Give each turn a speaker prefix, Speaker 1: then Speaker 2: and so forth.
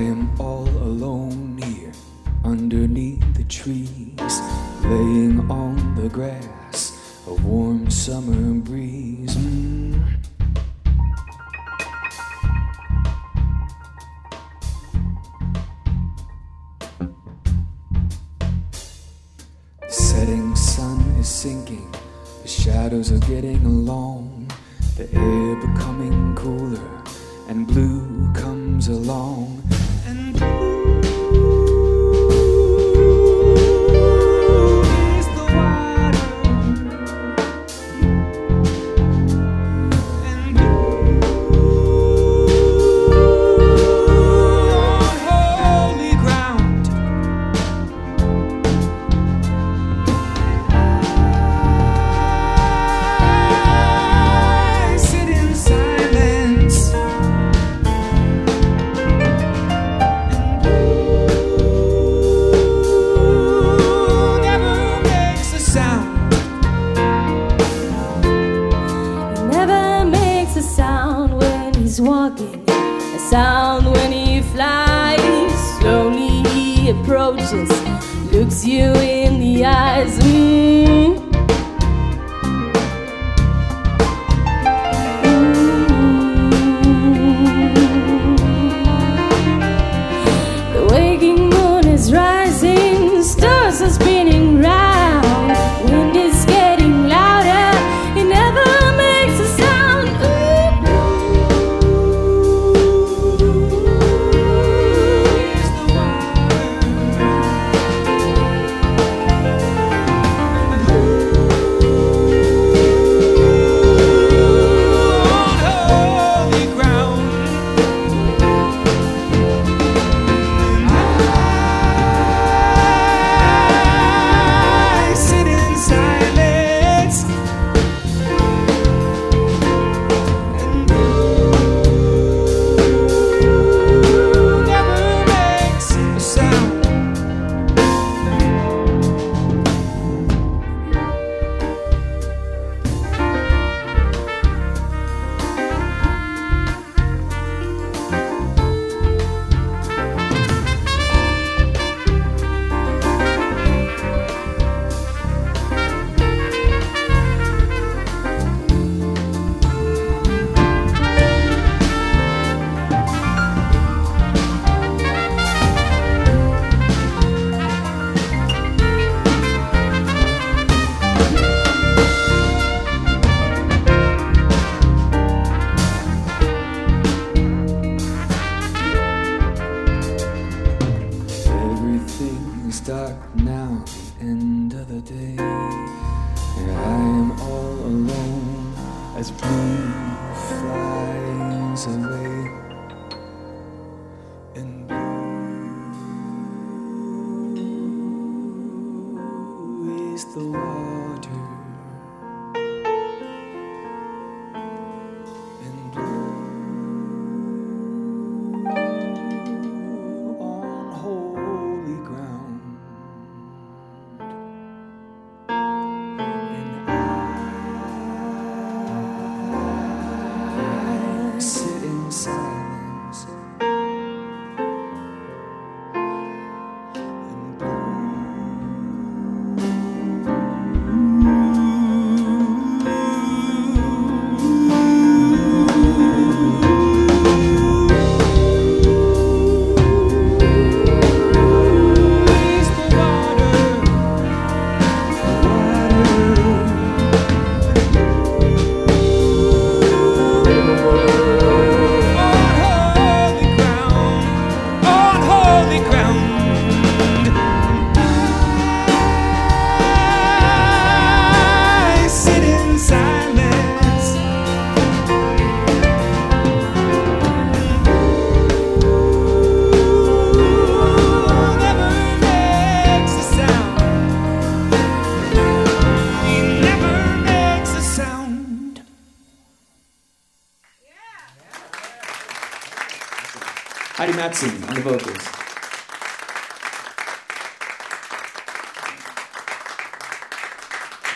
Speaker 1: am all alone here underneath the trees, laying on the grass, a warm summer breeze. The setting sun is sinking, the shadows are getting long, the air becoming cooler, and blue comes along. And blue is the water, and blue on holy ground. I sit in silence.
Speaker 2: Walking, a sound when he flies. Slowly he approaches, looks you in the eyes. The waking moon is rising, stars are spinning round, wind is getting louder, it never makes a sound.
Speaker 1: It's dark now, the end of the day, and I am all alone as blue flies away. And blue is the water, and blue on holy ground. Silence and
Speaker 3: Heidi Matson on the vocals.